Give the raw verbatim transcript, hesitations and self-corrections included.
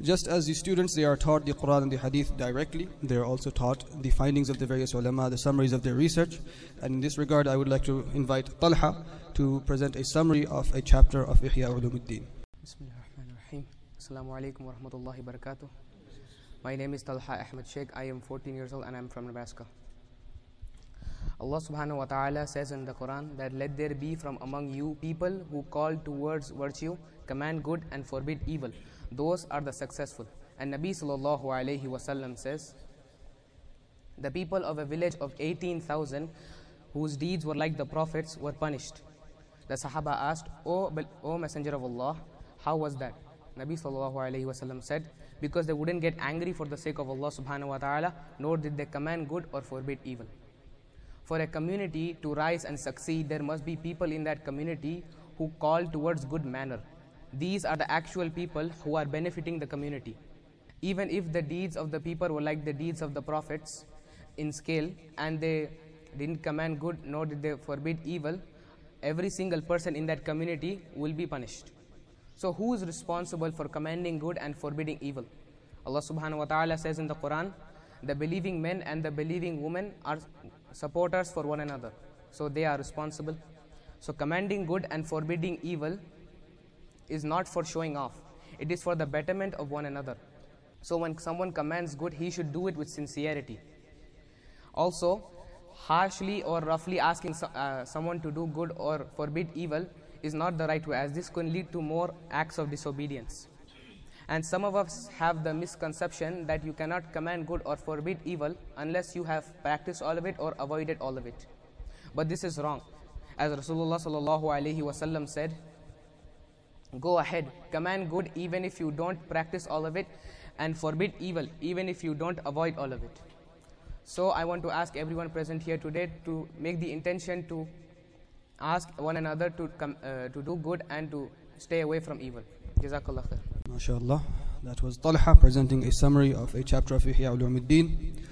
just as the students, they are taught the Quran and the Hadith directly, they are also taught the findings of the various ulama, the summaries of their research. And in this regard, I would like to invite Talha to present a summary of a chapter of Ihya Ulumuddin. Bismillahirrahmanirrahim. Assalamu alaikum wa rahmatullahi wa barakatuh. My name is Talha Ahmed Sheikh. I am fourteen years old and I am from Nebraska. Allah subhanahu wa ta'ala says in the Quran that let there be from among you people who call towards virtue, command good and forbid evil. Those are the successful. And Nabi sallallahu alayhi wasallam says, the people of a village of eighteen thousand whose deeds were like the prophets were punished. The Sahaba asked, O, o Messenger of Allah, how was that? Nabi sallallahu alayhi wasallam said, because they wouldn't get angry for the sake of Allah subhanahu wa ta'ala, nor did they command good or forbid evil. For a community to rise and succeed, there must be people in that community who call towards good manner. These are the actual people who are benefiting the community. Even if the deeds of the people were like the deeds of the prophets in scale, and they didn't command good nor did they forbid evil, every single person in that community will be punished. So who is responsible for commanding good and forbidding evil? Allah subhanahu wa ta'ala says in the Quran, the believing men and the believing women are supporters for one another. So they are responsible. So commanding good and forbidding evil is not for showing off. It is for the betterment of one another. So when someone commands good, he should do it with sincerity. Also, harshly or roughly asking so, uh, someone to do good or forbid evil is not the right way, as this can lead to more acts of disobedience. And some of us have the misconception that you cannot command good or forbid evil unless you have practiced all of it or avoided all of it. But this is wrong. As Rasulullah sallallahu alaihi wasallam said, go ahead, command good even if you don't practice all of it, and forbid evil even if you don't avoid all of it. So I want to ask everyone present here today to make the intention to ask one another to come, uh, to do good and to stay away from evil. Jazakallah khair. MashaAllah. That was Talha presenting a summary of a chapter of Ihya Ulumuddin.